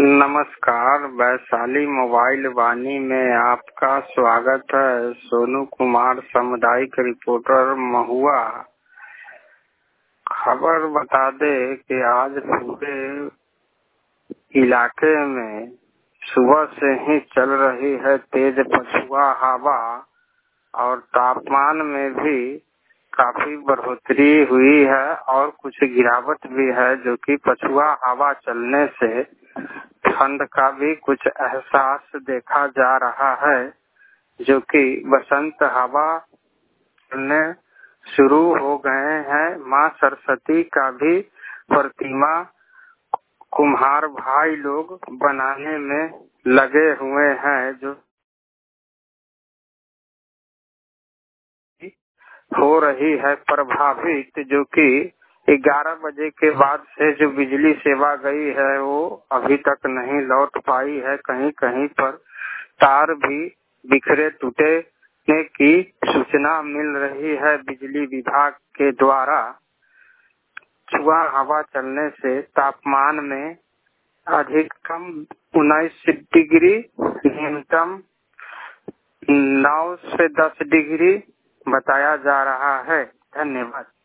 नमस्कार, वैशाली मोबाइल वाणी में आपका स्वागत है। सोनू कुमार, सामुदायिक रिपोर्टर, महुआ। खबर बता दे कि आज पूरे इलाके में सुबह से ही चल रही है तेज पछुआ हवा और तापमान में भी काफी बढ़ोतरी हुई है और कुछ गिरावट भी है, जो कि पछुआ हवा चलने से ठंड का भी कुछ एहसास देखा जा रहा है, जो कि बसंत हवा चलने शुरू हो गए हैं। माँ सरस्वती का भी प्रतिमा कुम्हार भाई लोग बनाने में लगे हुए हैं, जो हो रही है प्रभावित, जो कि 11 बजे के बाद से जो बिजली सेवा गई है वो अभी तक नहीं लौट पाई है। कहीं कहीं पर तार भी बिखरे टूटने की सूचना मिल रही है बिजली विभाग के द्वारा। छुआ हवा चलने से तापमान में अधिकतम 19 डिग्री, न्यूनतम 9 से 10 डिग्री बताया जा रहा है। धन्यवाद।